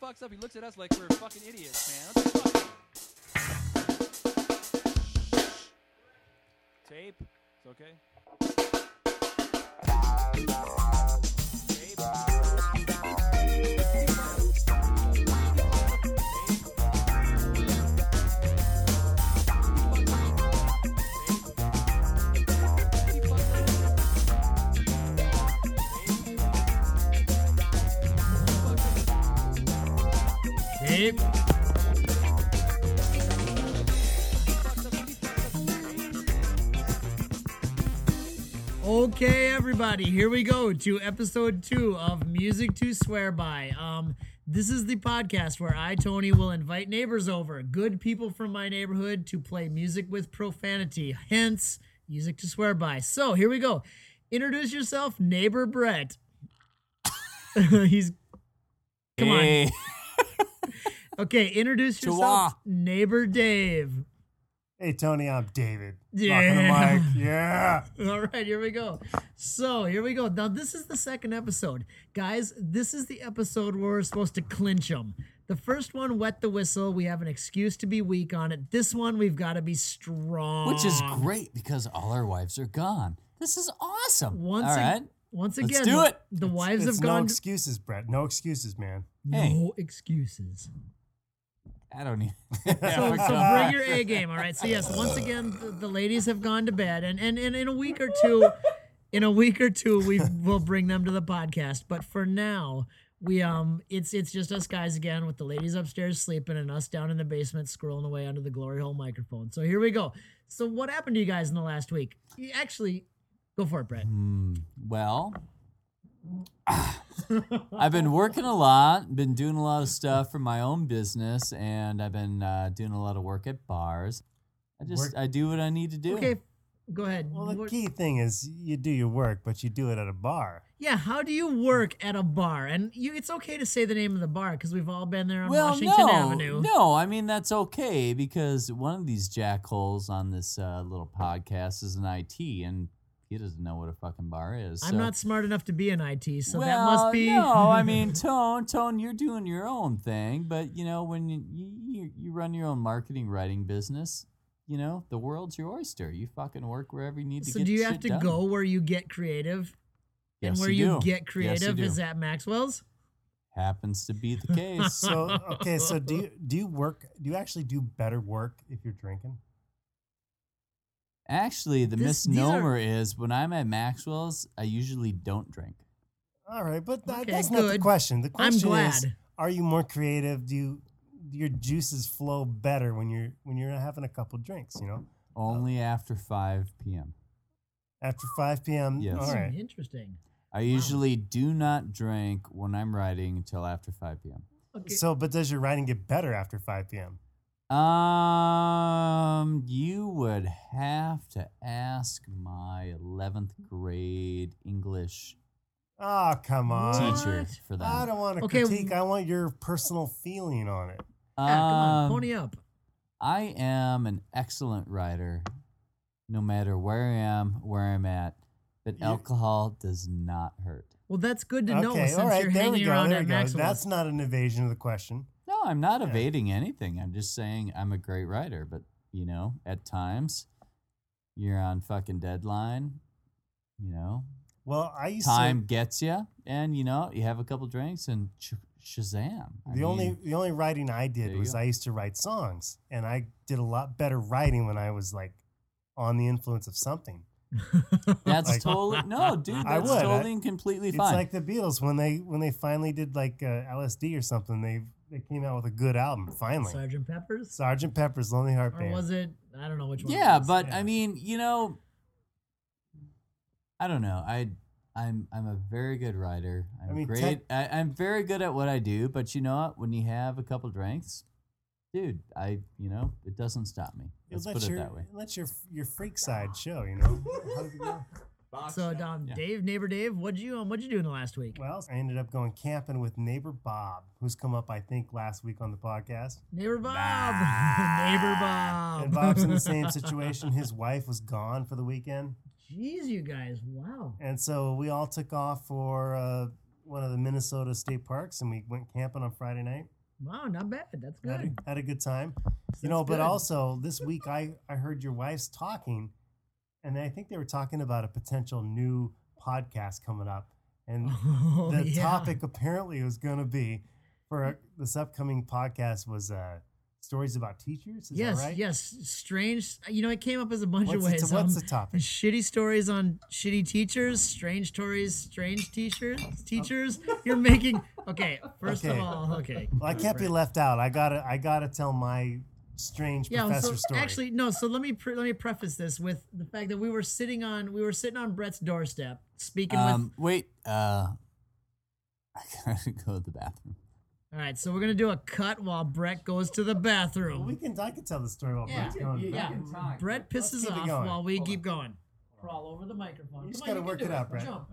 fucks up, he looks at us like we're fucking idiots, man. What the fuck? Tape. It's okay. Tape. Okay, everybody, here we go to episode 2 of Music to Swear By. This is the podcast where I, Tony, will invite neighbors over, good people from my neighborhood, to play music with profanity, hence Music to Swear By. So, here we go. Introduce yourself, neighbor Brett. Come on. Okay, introduce yourself, neighbor Dave. Hey, Tony, I'm David. Yeah. Rocking the mic. Yeah. All right, here we go. So, here we go. Now, this is the second episode. Guys, this is the episode where we're supposed to clinch them. The first one, wet the whistle. We have an excuse to be weak on it. This one, we've got to be strong. Which is great because all our wives are gone. This is awesome. All right. Once Let's again, do it. The wives It's have no gone. excuses, Brett. No excuses, man. No excuses. I don't need. So bring your A game, all right? So yes, once again, the ladies have gone to bed, and in a week or two, we'll bring them to the podcast. But for now, it's just us guys again, with the ladies upstairs sleeping and us down in the basement scrolling away under the glory hole microphone. So here we go. So what happened to you guys in the last week? Actually, go for it, Brett. Well, I've been working a lot, been doing a lot of stuff for my own business, and I've been doing a lot of work at bars. I do what I need to do. Okay, go ahead. Well, the key thing is you do your work, but you do it at a bar. Yeah, how do you work at a bar? And it's okay to say the name of the bar because we've all been there on Washington Avenue. No, I mean, that's okay because one of these jackholes on this little podcast is an IT, and he doesn't know what a fucking bar is. I'm not smart enough to be in IT, so well, that must be. No, I mean, Tone, you're doing your own thing, but when you run your own marketing writing business, the world's your oyster. You fucking work wherever you need to get. So do you shit have to done. go where you get creative? Yes, and where you do. get creative Yes, is at Maxwell's? Happens to be the case. So do you actually do better work if you're drinking? Actually, the misnomer is when I'm at Maxwell's, I usually don't drink. All right, but Okay, that's not the good. question. The I'm question glad. is, are you more creative? Do your juices flow better when you're having a couple drinks? Only after 5 p.m. After 5 p.m. Yes. All right. Interesting. I usually do not drink when I'm writing until after 5 p.m. Okay. So, but does your writing get better after 5 p.m.? You would have to ask my 11th grade English Oh, come on. teacher for that. I don't want to Okay. critique. I want your personal feeling on it. Yeah, come on, pony up. I am an excellent writer, no matter where I am, where I'm at. But alcohol does not hurt. Well, that's good to know Okay, since all right. you're There we hanging go. around There at we go. Maxwell's. That's not an evasion of the question. No, I'm not evading anything. I'm just saying I'm a great writer. But, at times you're on fucking deadline, Well, I used time gets you, and, you have a couple drinks and Shazam. The only writing I there did you was go. I used to write songs, and I did a lot better writing when I was like on the influence of something. That's Like- totally no, dude. I That's would. totally and completely It's fine. like the Beatles when they finally did like LSD or something. They came out with a good album finally. Sgt. Pepper's? Sgt. Pepper's Lonely Heart Or Band. was it? I don't know which one. yeah, it was. but Yeah. I mean, I don't know. I'm a very good writer. I'm I mean, great. I'm very good at what I do. But you know what? When you have a couple drinks, dude, it doesn't stop me. Let's put it that way. Let your freak side show. How did it go? So, Dave, neighbor Dave, what'd you do in the last week? Well, I ended up going camping with neighbor Bob, who's come up I think last week on the podcast. Neighbor Bob. Neighbor Bob. And Bob's in the same situation. His wife was gone for the weekend. Jeez, you guys. Wow. And so we all took off for one of the Minnesota state parks, and we went camping on Friday night. Wow, not bad. That's good. Had a good time. That's But good. also this week I heard your wife's talking, and I think they were talking about a potential new podcast coming up. And Oh, the yeah. topic apparently was going to be for this upcoming podcast was stories about teachers. Is Yes, that right? yes. Strange. It came up as a bunch of What's, ways. what's the topic? Shitty stories on shitty teachers, strange stories, strange teachers. You're making okay. First of Okay. all, okay. Well, I can't be left out. I gotta tell my strange professor story. actually no. So let me preface this with the fact that we were sitting on Brett's doorstep speaking with. Wait. I gotta go to the bathroom. All right, so we're gonna do a cut while Brett goes to the Well, bathroom. I can tell the story while Yeah, Brett's going. yeah. Brett Let's pisses keep it off going. while we keep going. Crawl over the microphone. You just Come on, gotta work can it do out, Brett. Jump.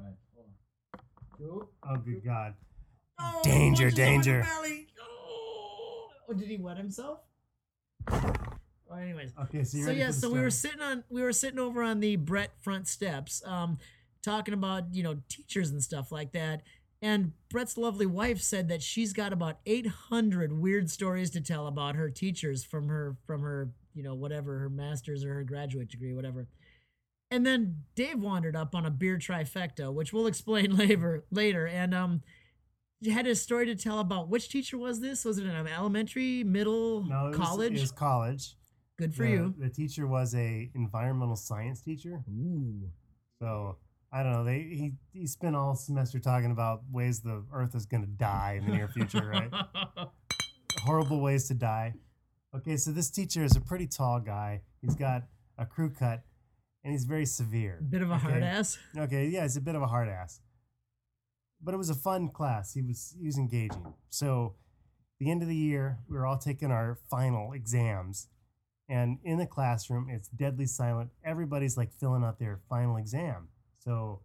Go. Oh, good God. Oh, Danger, punches him in the danger. belly. Oh, did he wet himself? Well, anyways. Okay, so you're So ready yeah, for the so story? we were sitting over on the Brett front steps, talking about teachers and stuff like that. And Brett's lovely wife said that she's got about 800 weird stories to tell about her teachers from her whatever, her master's or her graduate degree, whatever. And then Dave wandered up on a beer trifecta, which we'll explain later. And he had a story to tell about which teacher was this? Was it an elementary, middle, No, college? It was college. Good for the, you. The teacher was a environmental science teacher. Ooh. So I don't know. He spent all semester talking about ways the Earth is going to die in the near future, right? Horrible ways to die. Okay, so this teacher is a pretty tall guy. He's got a crew cut, and he's very severe. Bit of a hard ass. Okay, yeah, he's a bit of a hard ass. But it was a fun class. He was engaging. So the end of the year, we were all taking our final exams. And in the classroom, it's deadly silent. Everybody's like filling out their final exam. So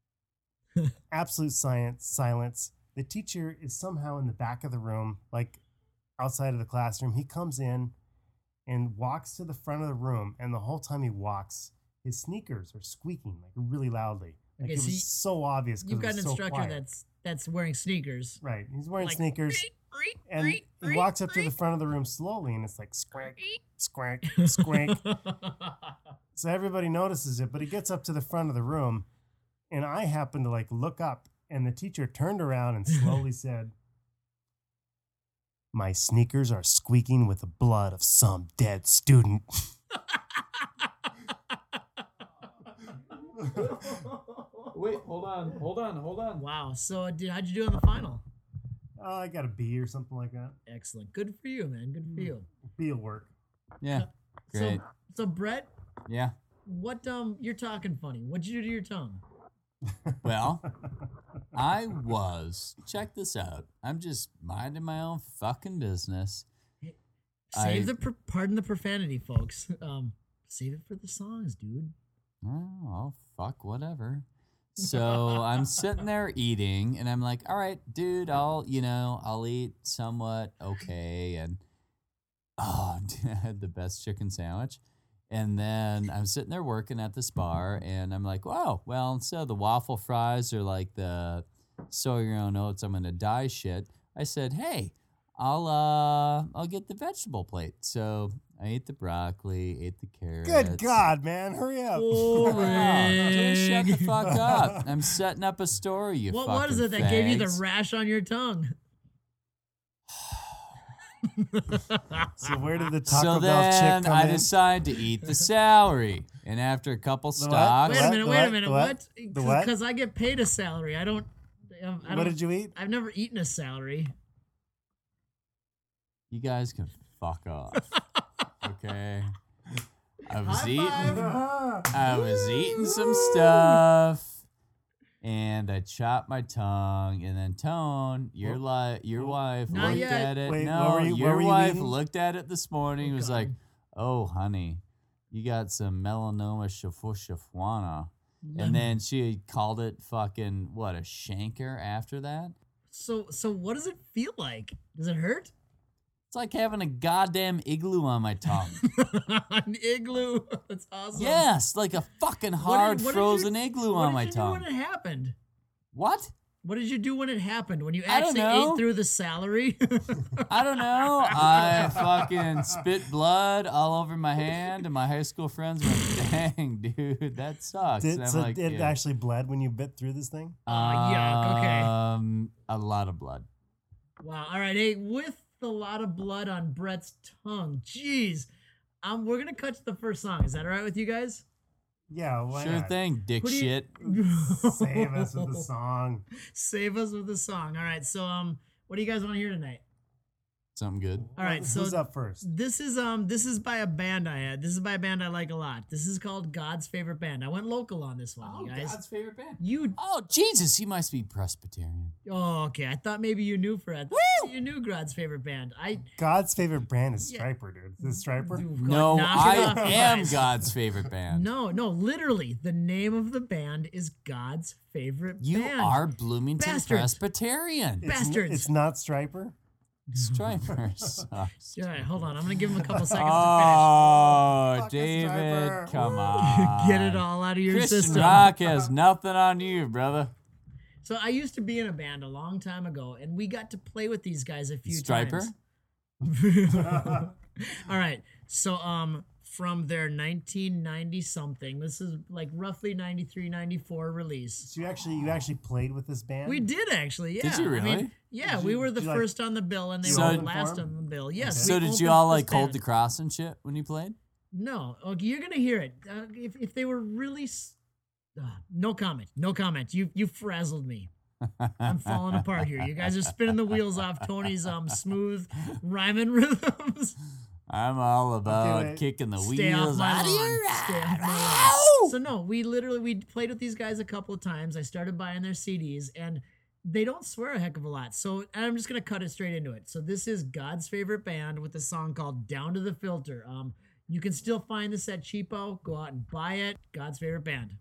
absolute silence. The teacher is somehow in the back of the room, like outside of the classroom. He comes in and walks to the front of the room. And the whole time he walks, his sneakers are squeaking like really loudly. Like Okay, it so was so obvious. 'cause You've it got was an so instructor quiet. that's wearing sneakers. Right. He's wearing Like, sneakers. And he walks up to the front of the room slowly, and it's like squank, squank, squank. So everybody notices it, but he gets up to the front of the room, and I happen to like look up, and the teacher turned around and slowly said, "My sneakers are squeaking with the blood of some dead student." Wait, hold on. Wow. So how'd you do in the final? I got a B or something like that. Excellent. Good for you, man. Good for you. B will work. Yeah, great. So Brett, Yeah. what you're talking funny. What'd you do to your tongue? Well, check this out. I'm just minding my own fucking business. Pardon the profanity, folks. Save it for the songs, dude. Oh, fuck, whatever. So I'm sitting there eating, and I'm like, all right, dude, I'll eat somewhat okay. And I had the best chicken sandwich. And then I'm sitting there working at this bar, and I'm like, wow, well, instead of the waffle fries or like the sow your own oats, I'm gonna die shit. I said, hey, I'll get the vegetable plate. So I ate the broccoli, ate the carrots. Good God, man. Hurry up. Dude, shut the fuck up. I'm setting up a story, you What fucking was it that gave you the fags. rash on your tongue? So where did the So Taco Bell chick then come I in? decide to eat the celery. And after a couple what? stocks, Wait a minute. The what? Because I get paid a salary. I don't. What did you eat? I've never eaten a salary. you guys can fuck off. Okay. I was eating some stuff. And I chopped my tongue, and then Tone, your wife Not looked yet. at it. Wait, no, what were you your wife eating? looked at it this morning. Oh, was God. like, "Oh, honey, you got some melanoma shafuana," and then she called it fucking what, a shanker after that. So what does it feel like? Does it hurt? It's like having a goddamn igloo on my tongue. An igloo. That's awesome. Yes, like a fucking hard frozen iglue on my tongue. What did you do when it happened? What? What did you do when it happened? When you I don't actually know. ate through the salary? I don't know. I fucking spit blood all over my hand, and my high school friends went, "Dang, dude, that sucks." And I'm like, it "Yeah." actually bled when you bit through this thing? Yuck, okay. A lot of blood. Wow. All right. Hey, with a lot of blood on Brett's tongue, jeez. We're gonna cut to the first song. Is that all right with you guys? Yeah, why Sure not? thing, dick Who do you- shit. Save us with the song. Save us with the song. All right. So what do you guys want to hear tonight? Something good. All right. So Who's up first? this is by a band I had. This is by a band I like a lot. This is called God's Favorite Band. I went local on this one, you guys. favorite band. You Oh, Jesus, you must be Presbyterian. okay. I thought maybe you knew Fred. You knew God's Favorite Band. God's favorite brand is Yeah. Striper, dude. Is it Striper? No, Knock it I off, you am guys. God's favorite band. No, literally, the name of the band is God's Favorite You Band. are Bloomington Bastards. Presbyterian. Bastards. It's not Striper? Striper sucks. All right, hold on. I'm gonna give him a couple seconds Oh, Fuck a David, Striper. come Woo. to finish. on. Get it all out of your Christian system. rock has nothing on you, brother. So I used to be in a band a long time ago, and we got to play with these guys a few Striper? times. All right. So from their 1990 something, this is like roughly 93, 94 release. So you actually played with this band? We did actually, yeah. Did you I really? mean, yeah, Did we you- were the did you, like, first on the bill, and they So- were the open last for 'em? on the bill. Yes. So we did opened you all for like this hold band. the cross and shit when you played? No. Okay, you're gonna hear it. If they were really, no comment. No comment. You frazzled me. I'm falling apart here. You guys are spinning the wheels off Tony's smooth rhyming rhythms. I'm all about wait. kicking the Stay off wheels my out of lawn. your Stay off ride. my Ow! lawn. So no, we played with these guys a couple of times. I started buying their CDs, and they don't swear a heck of a lot. So I'm just gonna cut it straight into it. So this is God's Favorite Band with a song called "Down to the Filter." You can still find this at Cheapo. Go out and buy it. God's Favorite Band.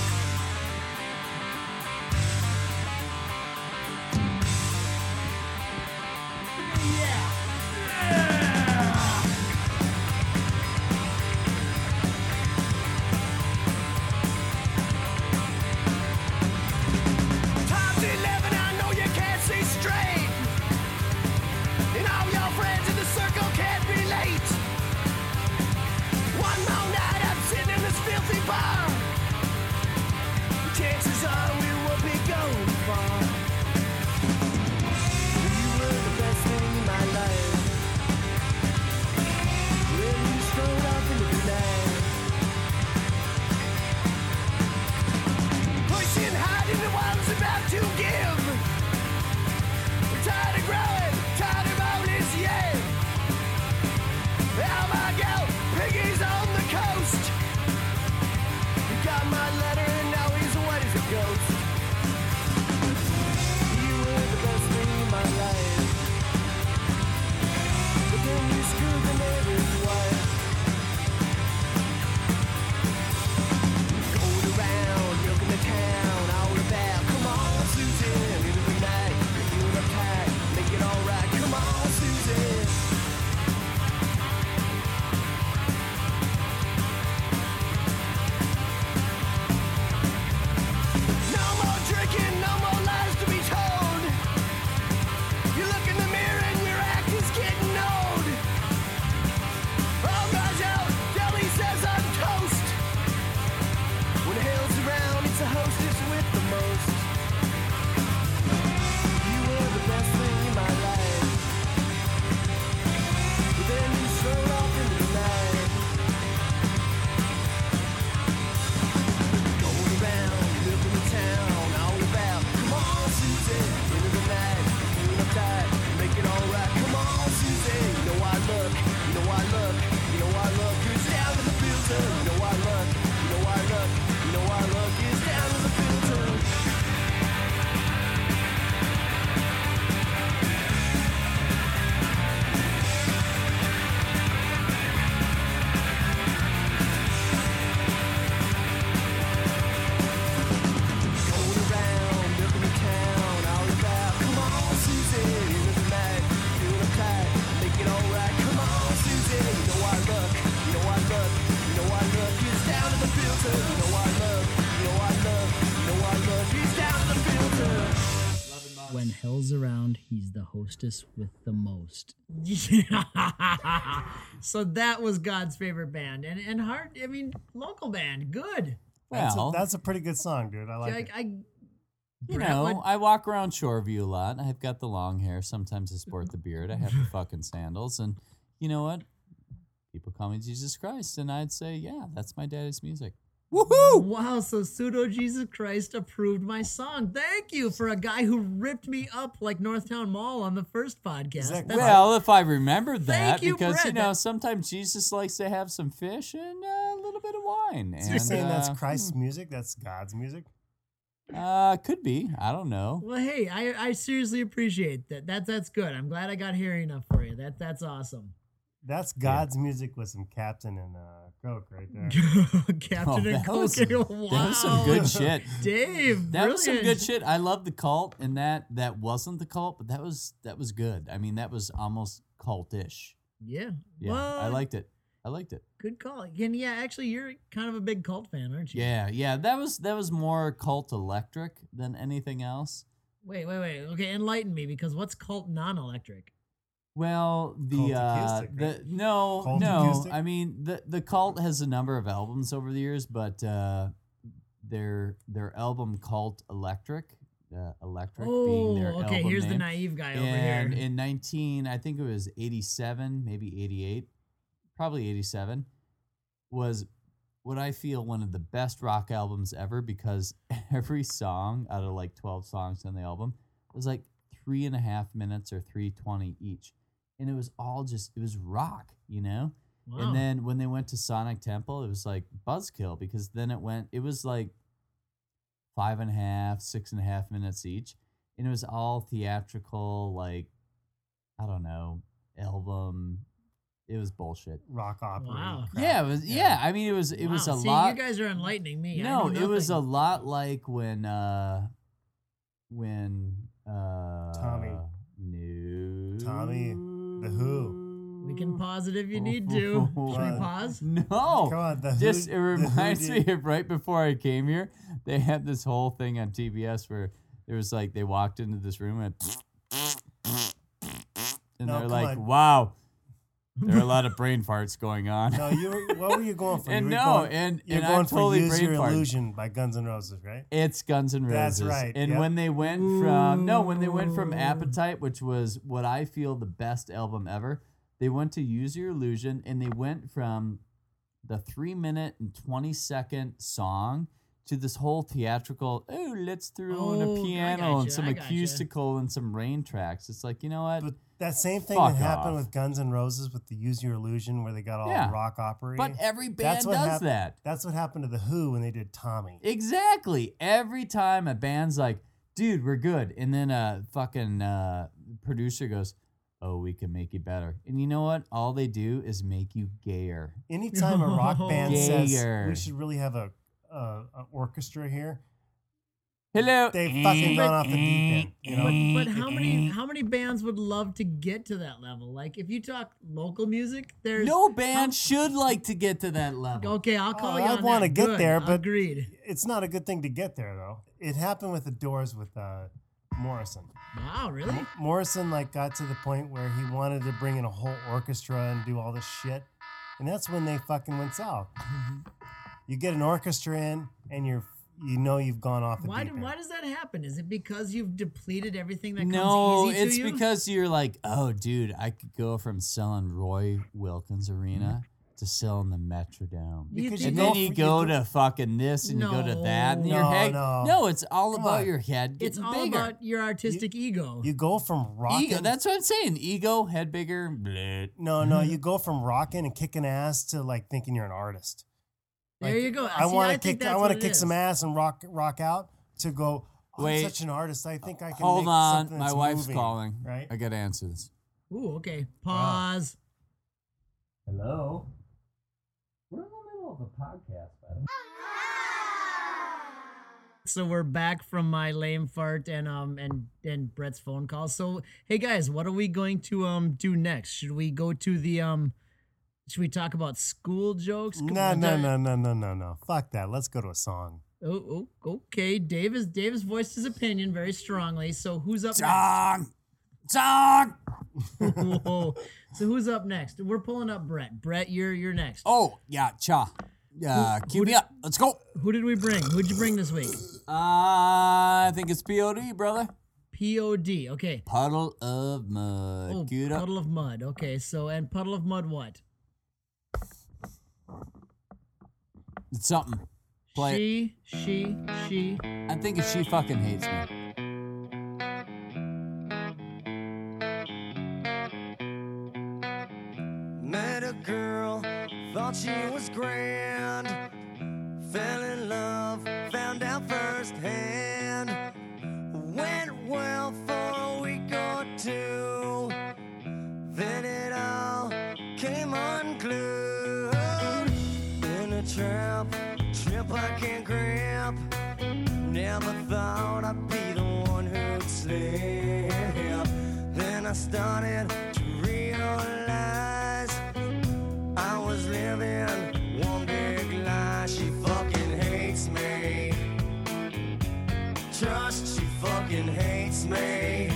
Time's 11, I know you can't see straight. And all your friends in the circle can't relate. One more night I'm sitting in this filthy bar. hell's around, he's the hostess with the most. Yeah. So that was God's favorite band. And Heart, I mean, local band, good. Well, That's a pretty good song, dude. I like it. you Brett, know, what- I walk around Shoreview a lot. I've got the long hair. Sometimes I sport the beard. I have the fucking sandals. And you know what? People call me Jesus Christ. And I'd say, yeah, that's my daddy's music. Woohoo! Wow, so Pseudo Jesus Christ approved my song. Thank you for a guy who ripped me up like Northtown Mall on the first podcast. Exactly. That's- Well, if I remembered that, Thank you, because, Brett. sometimes Jesus likes to have some fish and a little bit of wine. So you're And, saying that's Christ's music? That's God's music? Could be. I don't know. Well, hey, I seriously appreciate that. That's good. I'm glad I got here enough for you. That's awesome. That's God's music with some Captain and Coke right there. Captain and that was- Coke. Wow. That was some good shit. Dave, That was some good brilliant. shit. I love the Cult, and that wasn't the Cult, but that was good. I mean, that was almost cultish. Yeah. Yeah, Well, I liked it. Good call. And yeah, actually, you're kind of a big Cult fan, aren't you? Yeah. That was more Cult electric than anything else. Wait. Okay, enlighten me, because what's Cult non-electric? Well, Cult acoustic, right? Cult no. acoustic? I mean, the Cult has a number of albums over the years, but their album Cult Electric, Electric being their okay. album Here's the name. naive guy over And here. in I think it was 87, maybe 88, probably 87, was what I feel one of the best rock albums ever, because every song out of like 12 songs on the album was like 3.5 minutes or 3:20 each. And it was all just, it was rock, Wow. And then when they went to Sonic Temple, it was like Buzzkill, because then it was like 5.5, 6.5 minutes each. And it was all theatrical, like, I don't know, album. It was bullshit. Rock opera. Wow. crap. Yeah, it was. Yeah, I mean, it was a See, lot. you guys are enlightening me. I No, know it was a nothing. lot like when Tommy. No. Tommy, The Who. We can pause it if you need to. Should we What? pause? No. Come on, The Who. Just it The Who reminds me did- of right before I came here, they had this whole thing on TBS where there was like they walked into this room and No, they're come like, on. wow, there are a lot of brain farts going on. No, what were you going for? And you were no, going, and- you're and going I'm totally for Use brain Your farting. Illusion by Guns N' Roses, right? It's Guns N' Roses. That's right, And yep. when they went from Appetite, which was what I feel the best album ever, they went to Use Your Illusion, and they went from the 3-minute and 20-second song to this whole theatrical, let's throw in Oh, a I piano and gotcha, some I gotcha. acoustical and some rain tracks. It's like, you know what? But that same thing Fuck that happened off. with Guns N' Roses with the Use Your Illusion, where they got all Yeah. rock opera. But every band That's what does hap- that. That's what happened to The Who when they did Tommy. Exactly. Every time a band's like, dude, we're good. And then a fucking producer goes, oh, we can make you better. And you know what? All they do is make you gayer. Anytime a rock band says Gayer. we should really have a orchestra here, Hello. they fucking gone off the deep end. You know? But how many bands would love to get to that level? Like, if you talk local music, there's No band should like to get to that level. Okay, I'll call Oh, you I on wanna that. get Good. there, but- Agreed. It's not a good thing to get there though. It happened with the Doors with Morrison. Wow, really? Morrison got to the point where he wanted to bring in a whole orchestra and do all this shit, and that's when they fucking went south. You get an orchestra in, and you've gone off the Why deep end. does that happen? Is it because you've depleted everything that comes No, easy to it's you? because you're like, oh, dude, I could go from selling Roy Wilkins Arena to selling the Metrodome. Because You And go then you go to fucking this and you go to that. And your No, head. no. No, it's all Come about on. your head It's getting all bigger. about your artistic ego. You go from rocking. Ego. That's what I'm saying. Ego, head bigger. Bleh. No, you go from rocking and kicking ass to thinking you're an artist. There you go. I See, want I to think kick. I that's want what to it kick is. some ass and rock out. To go. Oh, Wait. I'm such an artist. I think I can. Hold make on. something My that's wife's moving, calling. Right. I got to answer this. Ooh, okay. Pause. Hello? We're in the middle of a podcast, by the way. So we're back from my lame fart and Brett's phone call. So hey guys, what are we going to do next? Should we go to the should we talk about school jokes? No. Fuck that. Let's go to a song. Oh, okay. Davis voiced his opinion very strongly. So who's up Song! Song! next? Whoa. So who's up next? We're pulling up Brett. Brett, you're next. Oh, yeah, cha. Cue me up. Let's go. Who did we bring? Who'd you bring this week? I think it's POD, brother. POD. Okay. Puddle of Mud. Oh, Queued up. Puddle of Mud. Okay. So, and Puddle of Mud what? It's something. Play it. She. I think it's She Fucking Hates Me. Met a girl, thought she was grand. Fell in love, found out firsthand. Went well for a week or two. Then it all came unglued. In a trap I can't grab. Never thought I'd be the one who'd slip. Then I started to realize I was living one big lie. She fucking hates me. Trust, she fucking hates me.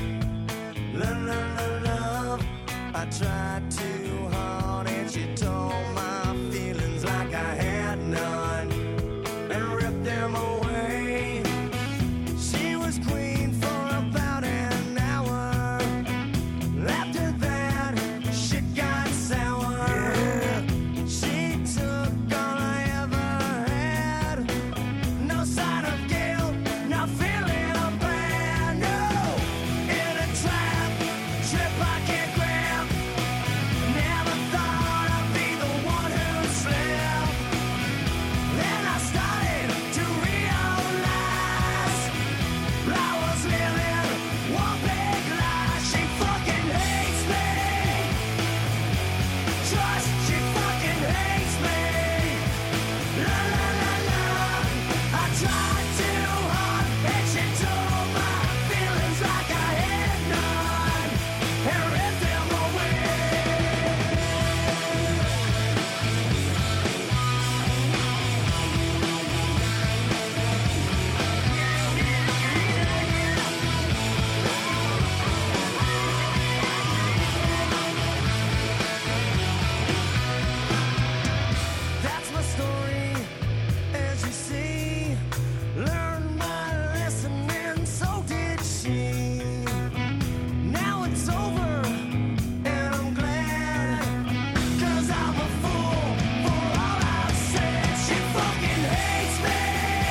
Love, I tried too hard and she told my feelings like I had none and ripped them away. She was queen for about an hour. After that, shit got sour. She took all I ever had. No sign of guilt, not feeling bad. No, in a trip I can't grab. Never thought I'd be the one who slept. Then I started to realize I was living one big lie. She fucking hates me. Trust, she fucking hates me. La la la la. I tried too hard and she took my feelings like I had none and ripped them away. That's my story, as you see. Learned my lesson and so did she. Now it's over and I'm glad, 'cause I'm a fool for all I've said. She fucking hates me.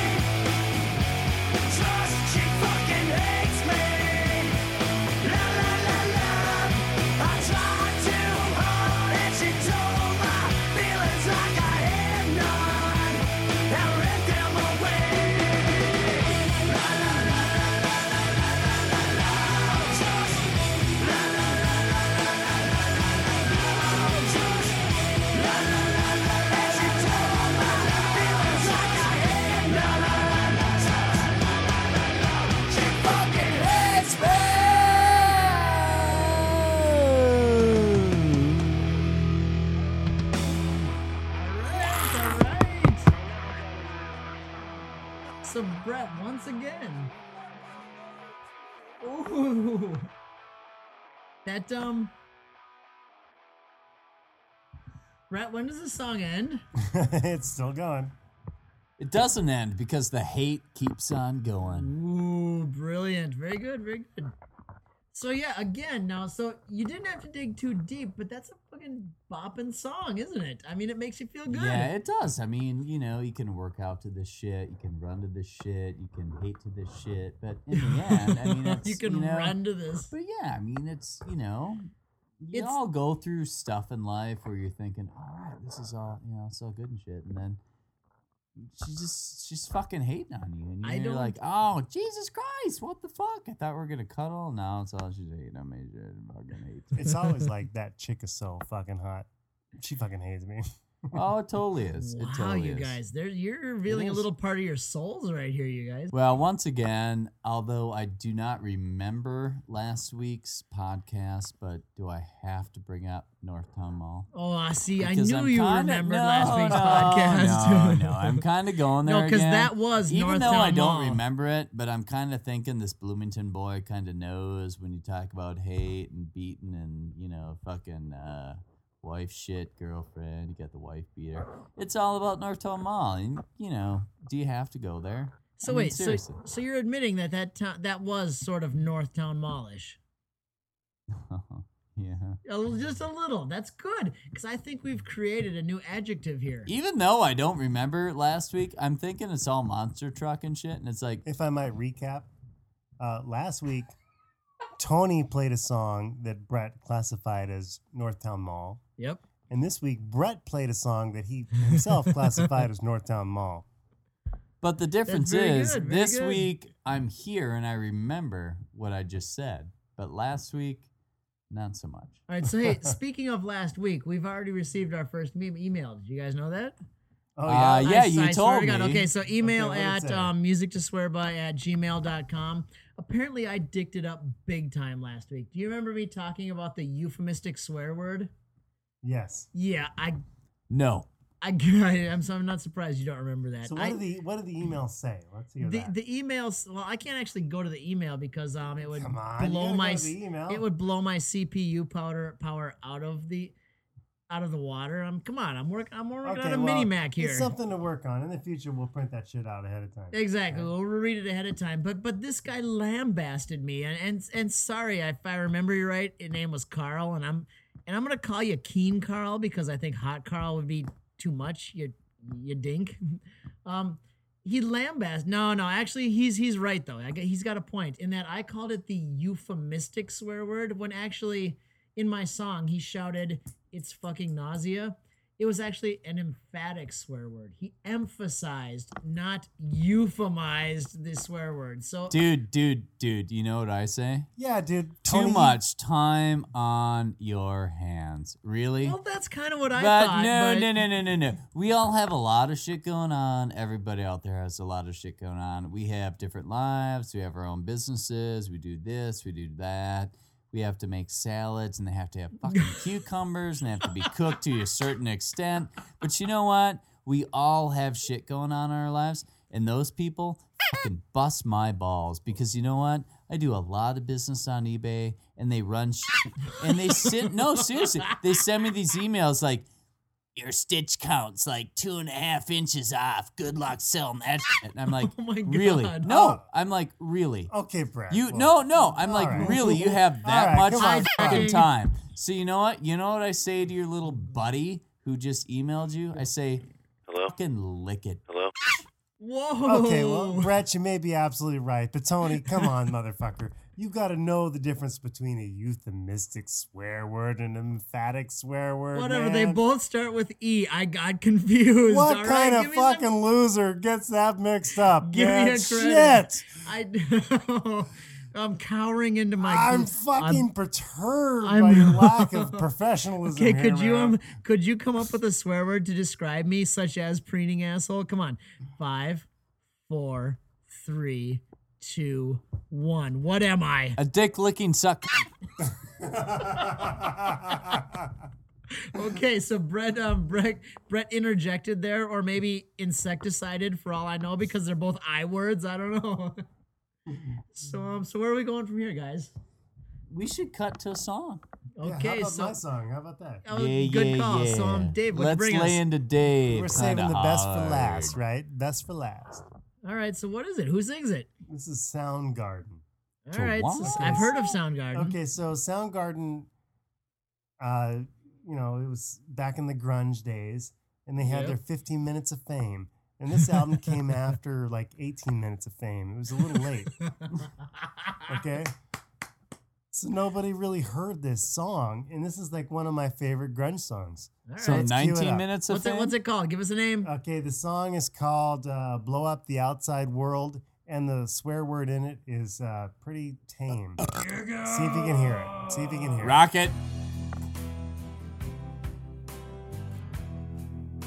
Trust, she fucking hates me. La la la la. I tried too hard and she told my feelings like I had none and ripped them away. La la la la la la la la la la. Trust. La la la la la la la la la la. Trust. La la la la. And she told my feelings like I had none. La la la la la la. She fucking hates me. All right. So Brett, once again. Ooh. That Brett, when does the song end? It's still going. It doesn't end because the hate keeps on going. Ooh, brilliant. Very good, very good. So yeah, again, now, so you didn't have to dig too deep, but that's a fucking bopping song, isn't it? I mean, it makes you feel good. Yeah, it does. I mean, you know, you can work out to this shit, you can run to this shit, you can hate to this shit, but in the end, I mean, it's, you can know, run to this. But yeah, I mean, it's, you know, you It's- all go through stuff in life where you're thinking, all right, this is all, you know, it's all good and shit, and then she's fucking hating on you, and I you're don't- like, oh, Jesus Christ, what the fuck? I thought we were gonna cuddle. No, it's all she's hating on me. She fucking hates me. It's always like that chick is so fucking hot. She fucking hates me. Oh, it totally is. It Wow, totally you is. guys, you're revealing a is. little part of your souls right here, you guys. Well, once again, although I do not remember last week's podcast, but do I have to bring up Northtown Mall? Oh, I see. I Because knew I'm you kinda- remembered no, last week's no, podcast. No, I'm kind of going there No, because again. that was Even though I Northtown don't Mall. remember it, but I'm kind of thinking this Bloomington boy kind of knows when you talk about hate and beating and, fucking wife shit, girlfriend, you got the wife beater. It's all about Northtown Mall. And, do you have to go there? So I mean, wait, seriously. so you're admitting that was sort of Northtown Mallish? Yeah. Just a little. That's good, because I think we've created a new adjective here. Even though I don't remember last week, I'm thinking it's all monster truck and shit, and it's like, If I might recap, last week, Tony played a song that Brett classified as Northtown Mall. Yep. And this week, Brett played a song that he himself classified as Northtown Mall. but the difference very is good, very this good. week I'm here and I remember what I just said, but last week, not so much. All right. So hey, speaking of last week, we've already received our first email. Did you guys know that? Oh, Yeah, you I swear told to God. me. Okay, so email Okay, what'd it at say? musictoswearby@gmail.com. Apparently, I dicked it up big time last week. Do you remember me talking about the euphemistic swear word? Yes. Yeah, No. I'm not surprised you don't remember that. So what do the emails say? Let's hear that. The emails. Well, I can't actually go to the email because it would Come on, you blow gotta my go to the email. it would blow my CPU power out of the water. Come on, I'm working on a mini Mac here. It's something to work on. In the future, we'll print that shit out ahead of time. Exactly. Okay? We'll read it ahead of time. But this guy lambasted me, and sorry if I remember you right. His name was Carl, and I'm gonna call you Keen Carl because I think Hot Carl would be too much. You dink. He lambasted. No. Actually, he's right though. He's got a point in that I called it the euphemistic swear word when actually in my song he shouted, "It's fucking nausea." It was actually an emphatic swear word. He emphasized, not euphemized, the swear word. So Dude, you know what I say? Yeah, dude. Too Tony, much time on your hands. Really? well, that's kind of what I But thought. no. We all have a lot of shit going on. Everybody out there has a lot of shit going on. We have different lives. We have our own businesses. We do this. We do that. We have to make salads, and they have to have fucking cucumbers, and they have to be cooked to a certain extent. But you know what? We all have shit going on in our lives, and those people fucking bust my balls because you know what? I do a lot of business on eBay, and they run shit, and they seriously, they send me these emails like, your stitch count's like 2.5 inches off. Good luck selling that shit. And I'm like, Oh my really? God. No. I'm like, really? Okay, Brad. You look. no. I'm like, right. really? You have that All right, much come on, fucking Brad. time? So you know what? You know what I say to your little buddy who just emailed you? I say, Hello? fucking lick it. Hello? Whoa. Okay, well, Brett, you may be absolutely right, but Tony, come on, motherfucker. You got to know the difference between a euphemistic swear word and an emphatic swear word. Whatever. They man. both start with E. I got confused. What all kind right? of Give me some- fucking loser gets that mixed up? Give me man? a credit. Shit! I'm cowering into my. I'm fucking perturbed I'm- by your lack of professionalism. Okay, here, could you come up with a swear word to describe me, such as preening asshole? Come on, 5, 4, 3, 2, 1. What am I? A dick licking suck. Okay, so Brett interjected there, or maybe insecticided for all I know, because they're both I words. I don't know. So where are we going from here, guys? We should cut to a song. Yeah, Okay, how about so my song? How about that? oh, good call. So Dave, what Let's bring us? lay into Dave. We're saving kinda the best for hard. last, right? Best for last. All right, so what is it? Who sings it? This is Soundgarden. All right, so what? I've heard of Soundgarden. Okay, so Soundgarden, it was back in the grunge days, and they had Yep. their 15 minutes of fame. And this album came after like 18 minutes of fame. It was a little late. Okay? So nobody really heard this song, and this is like one of my favorite grunge songs. All So right. Let's cue it 19 up. minutes of What's it? fame? What's it called? Give us a name. Okay, the song is called Blow Up the Outside World, and the swear word in it is pretty tame. See if you can hear it. See if you can hear it. Rocket.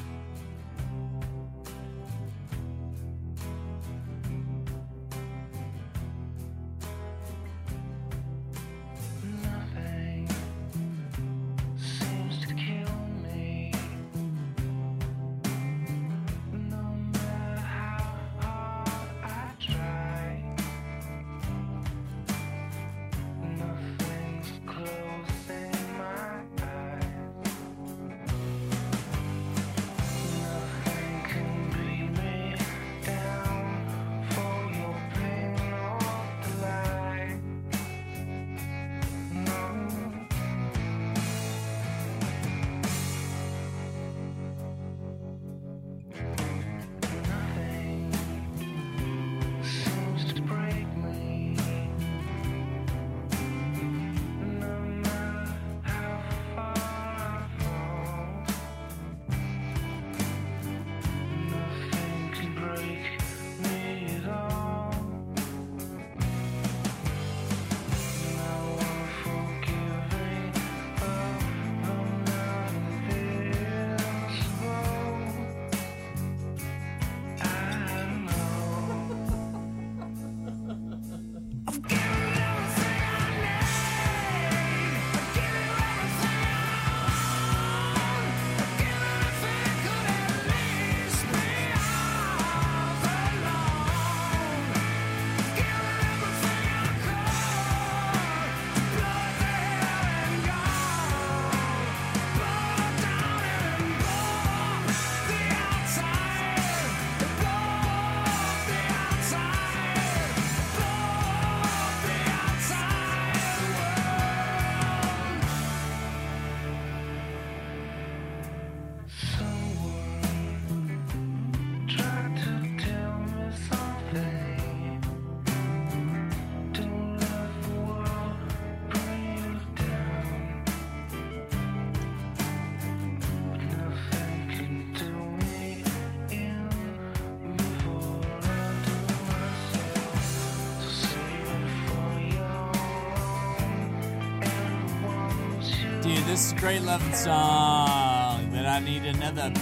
Dude, this is a great loving song that I need another.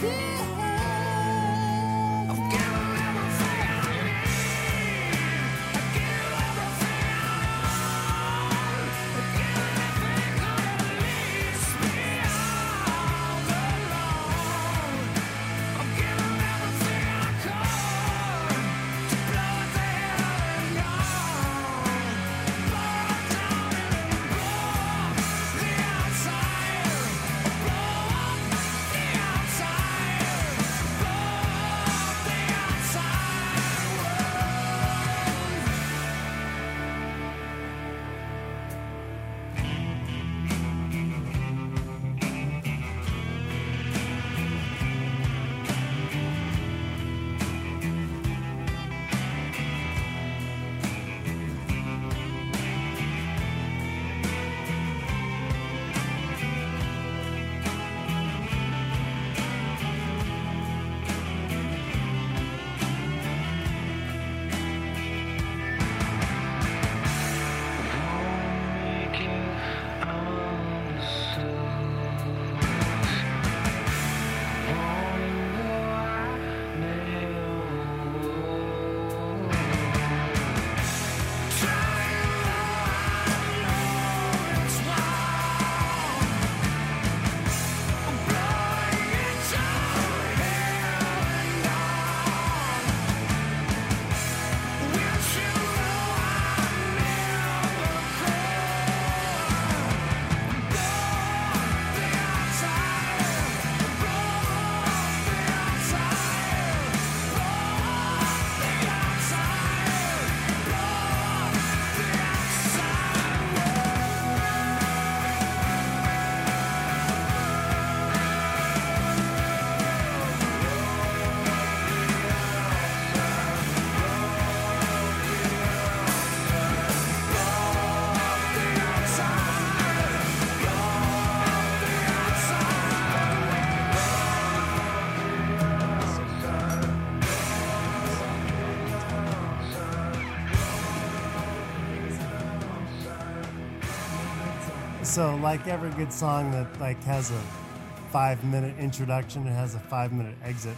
So, like every good song that like has a 5-minute introduction, it has a 5-minute exit.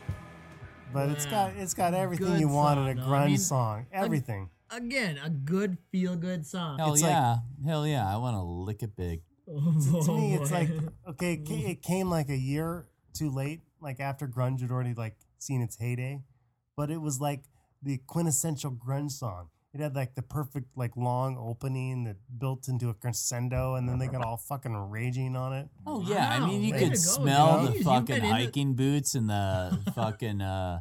But Yeah. it's got everything Good you want in song, a though. grunge I mean, song. Everything. Again, a good feel-good song. Hell It's like- yeah. Hell yeah. I want to lick it big. To me, it's boy. like okay, it came like a year too late, like after grunge had already like seen its heyday, but it was like the quintessential grunge song. It had like the perfect like long opening that built into a crescendo, and then they got all fucking raging on it. Oh yeah, I mean you Wow, way could to go, smell dude. the You've fucking been into- hiking boots and the fucking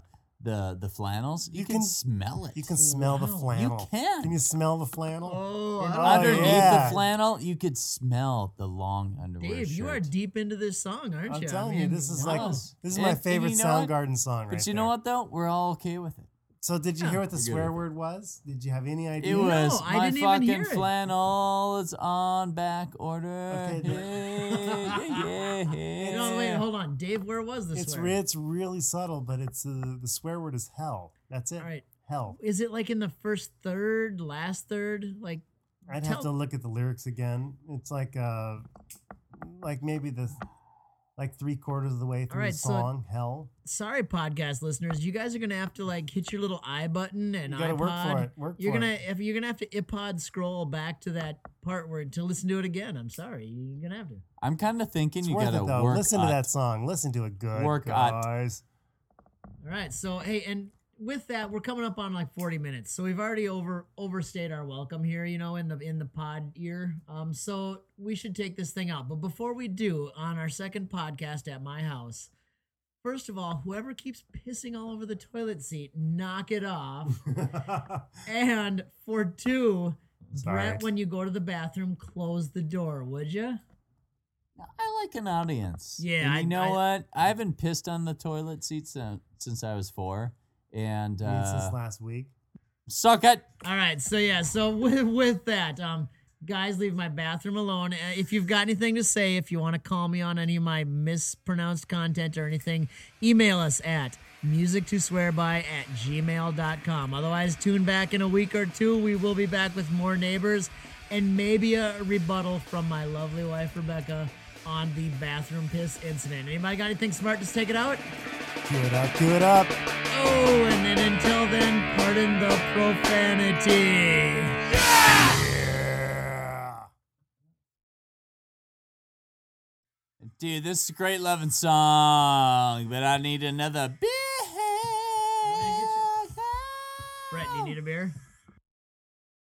the flannels. You, You can can- smell it. You can smell the Wow. flannel. can. Can you smell the flannel? Oh, Oh, Underneath yeah. the flannel, you could smell the long underwear Dave, you are shirt. deep into this song, aren't I'm you? telling I you, mean, this is wow. like this is And- my and favorite you know what? Soundgarden song. But right you know there. what though? We're all okay with it. So did you hear what the we're good swear with it. word was? Did you have any idea? It was I my didn't even hear fucking it. flannel is on back order. Okay, Hey. No, wait, hold on, Dave. Where was this? It's really subtle, but it's the swear word is hell. That's it. All right. Hell. Is it like in the first third, last third? Like, I'd Tell- have to look at the lyrics again. It's like maybe the like 3/4 of the way through right, the so- song. Hell. sorry, podcast listeners, you guys are gonna have to like hit your little I button and You gotta work iPod. for it. Work You're for gonna it. you're gonna have to iPod scroll back to that part where to listen to it again. I'm sorry, you're gonna have to. I'm kind of thinking It's you worth gotta it though. work. Listen to on- that song. Listen to it good, Work on- guys. All right, so hey, and with that, we're coming up on like 40 minutes, so we've already overstayed our welcome here, you know, in the pod year. So we should take this thing out. But before we do, on our second podcast at my house, first of all, whoever keeps pissing all over the toilet seat, knock it off. And for two, Sorry. Brett, when you go to the bathroom, close the door, would you? I like an audience. Yeah, And I- you know I- what? I haven't pissed on the toilet seat since I was 4, and Since last week. suck it. All right, so yeah, so with that, guys, leave my bathroom alone. If you've got anything to say, if you want to call me on any of my mispronounced content or anything, email us at musictoswearby@gmail.com. Otherwise, tune back in a week or two. We will be back with more neighbors. and maybe a rebuttal from my lovely wife, Rebecca, on the bathroom piss incident. Anybody got anything smart to take it out? Cue it up, cue it up. Oh, and then until then, pardon the profanity. Yeah. Dude, this is a great loving song, but I need another beer. Brett, do you need a beer?